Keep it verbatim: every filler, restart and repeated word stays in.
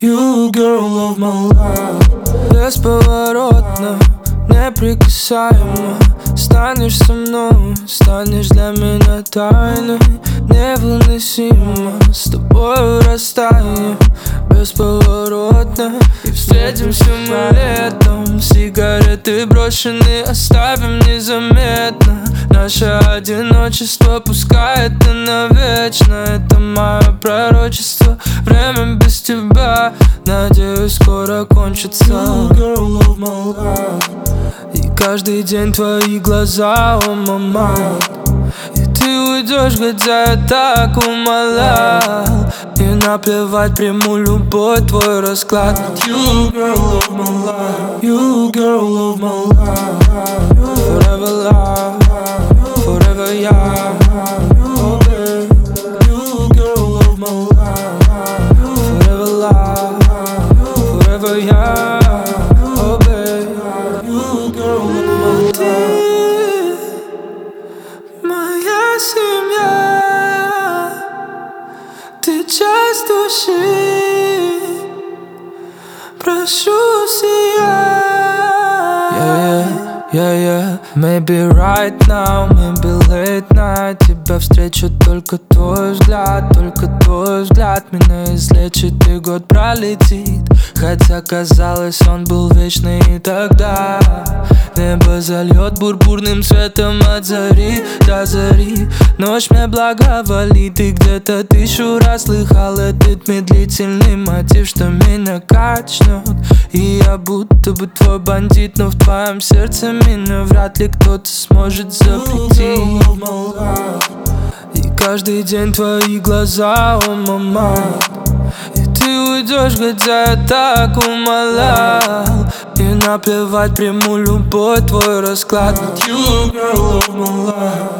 You girl of my life. Бесповоротно, неприкасаемо. Станешь со мной, станешь для меня тайной. Невыносимо, с тобою растаем бесповоротно. И встретимся мы летом. Сигареты брошены, оставим незаметно. Наше одиночество, пускай это навечно. Это мое пророчество, время без тебя, надеюсь, скоро кончится. You girl of my life. И каждый день твои глаза on my mind. И ты уйдешь, хотя я так умолял. И наплевать, приму любой твой расклад. You girl of my life. You girl of my life. Forever love, forever yeah. Oh babe, you girl of my life. Forever love, forever yeah. Oh babe, you girl of my life. Ты моя семья, ты часть души, прошу сия. Yeah, yeah, yeah, yeah. Maybe right now, maybe late night. Тебя встречу, только твой взгляд, только твой взгляд меня излечит, и год пролетит. Хотя казалось, он был вечный и тогда. Небо зальет бурбурным светом от зари до зари. Ночь мне благоволит, и где-то тысячу раз слыхал этот медлительный мотив, что меня качнет. И я будто бы твой бандит, но в твоем сердце меня вряд ли кто-то сможет запретить. И каждый день твои глаза on my mind. И ты уйдешь, хотя я так умолял. И наплевать, приму любой твой расклад. You girl of my life.